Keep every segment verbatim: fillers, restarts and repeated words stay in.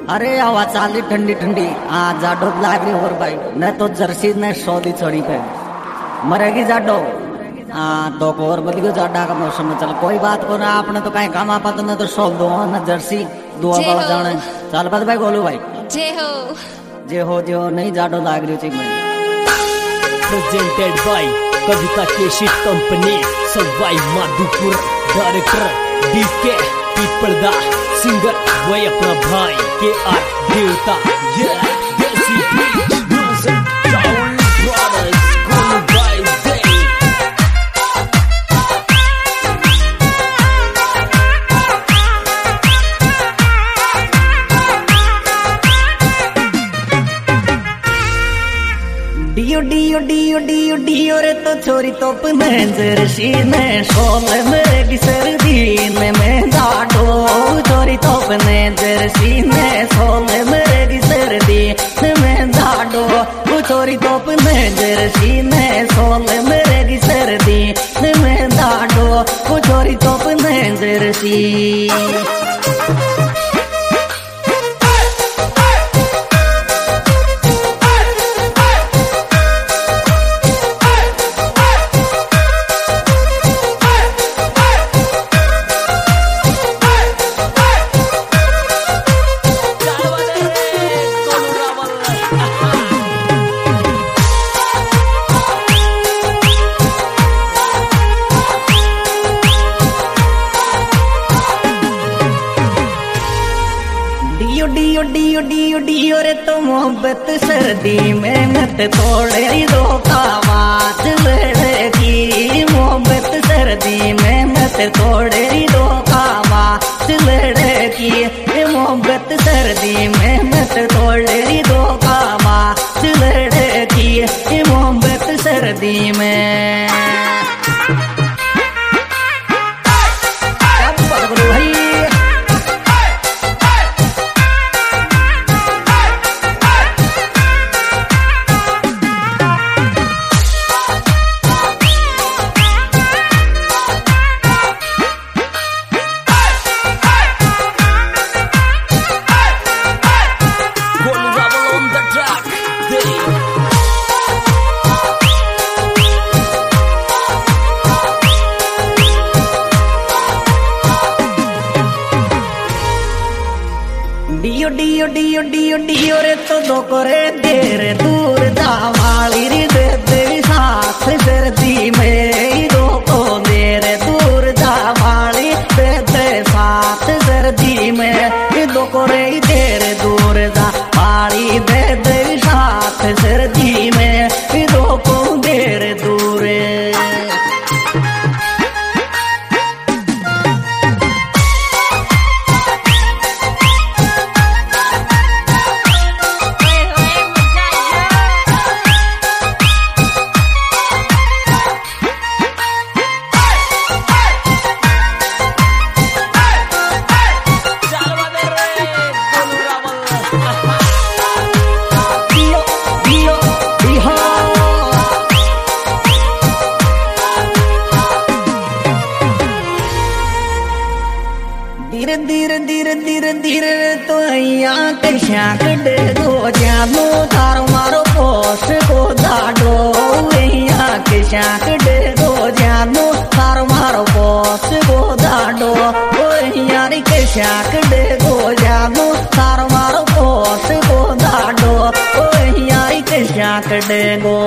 अरे आवा चाली ठंडी ठंडी आ जाडो लाग रही और भाई न तो जर्सी न सौदी चढ़ी पे मरेगी जाडो हाँ तो और बदलो जाडा का मौसम में चल कोई बात को ना आपने तो कहीं काम आपा तो न तो सौ दो न जर्सी दुआ बाबा जाने चल बात भाई बोलो भाई जे हो जे हो जे हो नहीं जाडो लाग रही थी मैं प्रेजेंटेड बाय कविता केशी company Sawai Madhopur director D K पीपलदा सिंगर वही अपना भाई के आर देवता ये देसी बीच म्यूजिक टाउन ब्रदर्स कूल बाय दे डियो डियो डियो डियो डियो रे तो छोरी तो पनेंजर सीने सोले में की सर्दी में मैं जाडो छोरी तो पनेंजर सीने सोले में की सर्दी में जाडो वो छोरी तो पनेंजर सीने सोले में की सर्दी में जाडो वो छोरी तो पनेंजर सी डियो डियो डियो डियो रे तो मोहब्बत सर्दी में मत तोड़े धोखा बात लड़की मोहब्बत सर्दी में मत तोड़े धोखा बात लड़की मोहब्बत सर्दी में मत तोड़े धोखा बात लड़की मोहब्बत सर्दी में डियो डियो डियो डियो डियो रे तो दो करे देर दूर जावाली रे दे दे साथ सर्दी में दो को देर दूर जावाली दे दे साथ सर्दी में दो करे देर दूर जावाली दे दे साथ सर्दी में दो को देर दूर धीरे धीरे धीरे धीरे धीरे तो यहाँ कैसा कटे दो जानो तारो मारो पोस को दाडो यहाँ कैसा कटे दो जानो तारो मारो पोस को दाडो यहाँ कैसा कटे दो जानो तारो मारो पोस को दाडो यहाँ कैसा कटे गो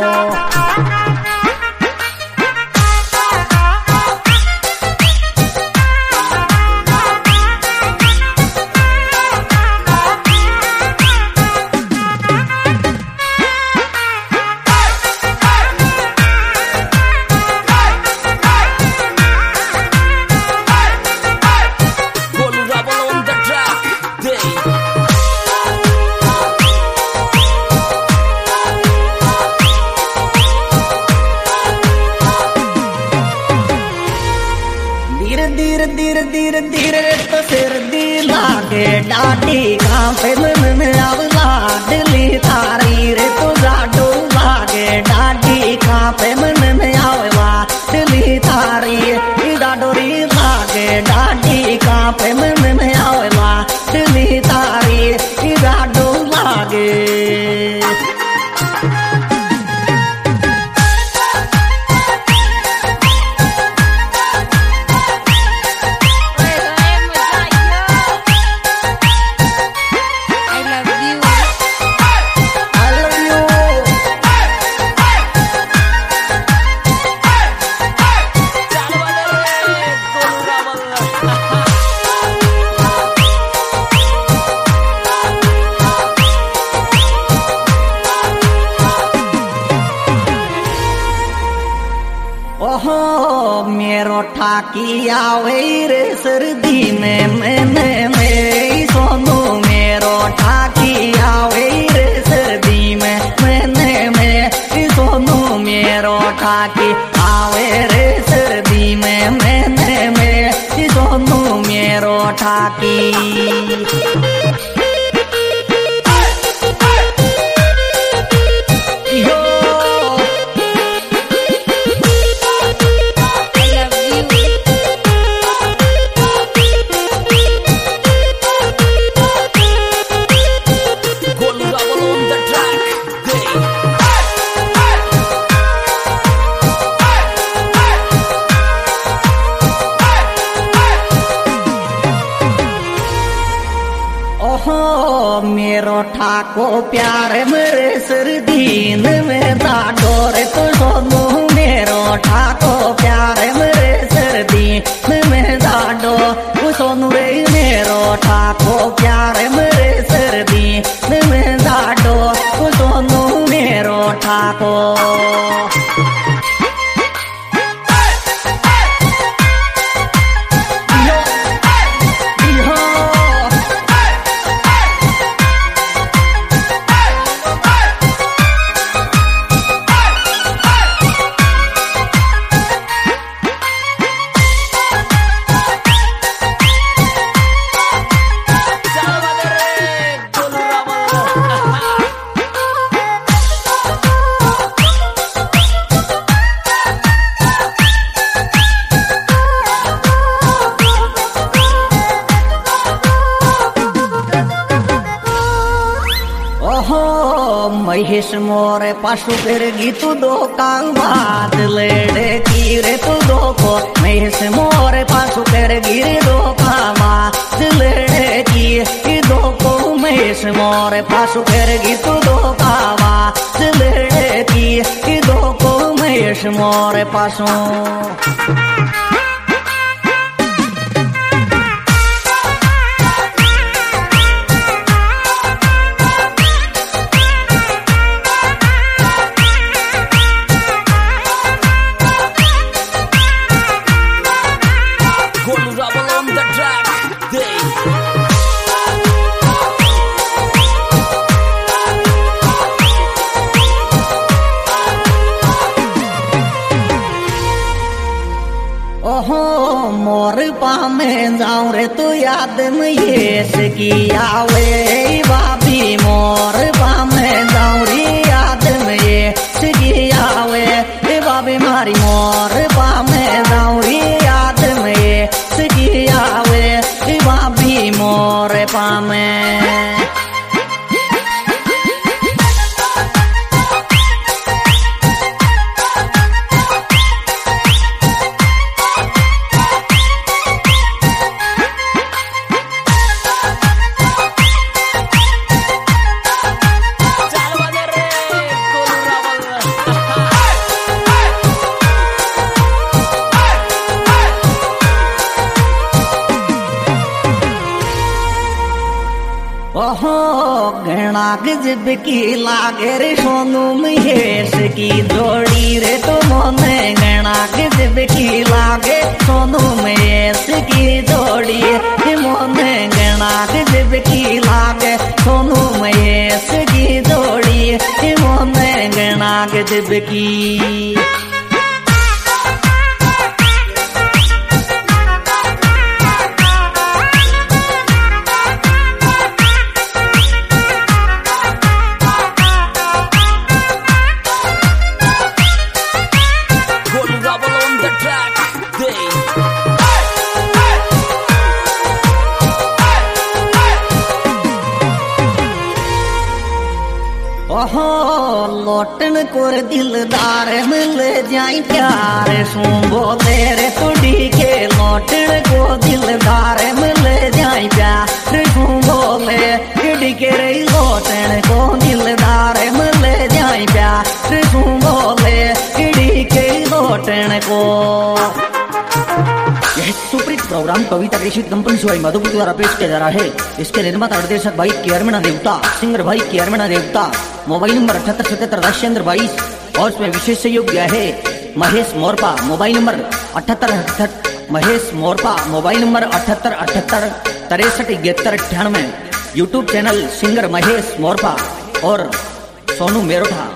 धीरे धीरे धीरे धीरे तो सर्दी लागे डाटी कांपे मन में आव लाडली थारी रे तो जाडो लागे डाटी कांपे मन में आव लाडली थारी डाडो री लागे डाटी कांपे मन में आव लाडली थारी ठाकी आवे रे सर्दी में मैंने में सोनू मेरो ठाकी आवे रे सर्दी में मैंने में सोनू मेरो ठाकी आवे रे सर्दी में मैंने में सोनू मेरो ठाकी मेरो ठाको प्यार मेरे सर्दीन में दाडो रे तो सोनू मेरो ठाको प्यार मेरे सर्दीन में दाडो सोनू रे मेरो ठाको प्यार मेरे सर्दीन में दाडो सोनू मेरो ठाको महेश मोरे पाशु फिर गीतु दो का बात लेड़े की रे तू दो को महेश मोरे पाशु फिर गिरे दो का बात लेड़े की दो को महेश मोरे पाशु फिर गीतु दो का बात लेड़े की दो को महेश मोरे पाशु मोर पामे जाऊं रे तो याद में ये की आवे बाबी मोर पामे जाऊं रे याद में ये की आवे बाबी मारी मोर पामे जाऊं रे याद में ये की आवे बाबी मोर पामे ओहो घना गजब की लागे रे सोनू महेश की जोड़ी रे तो मोने घना गजब की लागे सोनू महेश की जोड़ी मोने घना गजब की लागे सोनू महेश की जोड़ी मोने घना गजब की ओहो लोटन कोर दिलदार मिल जाई प्यार सू बोले रे तुड़ी के लोटन को दिलदार मिल जाई प्यार सू बोले तुड़ी के रे लोटन को दिलदार मिल जाई प्यार सू बोले तुड़ी के लोटन को यह सुपरित प्रोग्राम कविता प्रेषित कंपनी शिवाई माधोपुर द्वारा पेश किया जा रहा है। इसके निर्माता निर्देशक भाई केयरमना देवता, सिंगर भाई केयरमना देवता। मोबाइल नंबर अठहत्तर सतहत्तर दस बाईस और इसमें विशेष सहयोग दिया है महेश मोरपा। मोबाइल नंबर अठहत्तर महेश मोरपा, मोबाइल नंबर अठहत्तर अठहत्तर तिरसठ इकहत्तर अट्ठानवे। YouTube channel singer Mahesh Morpa और सोनू मेरोठा।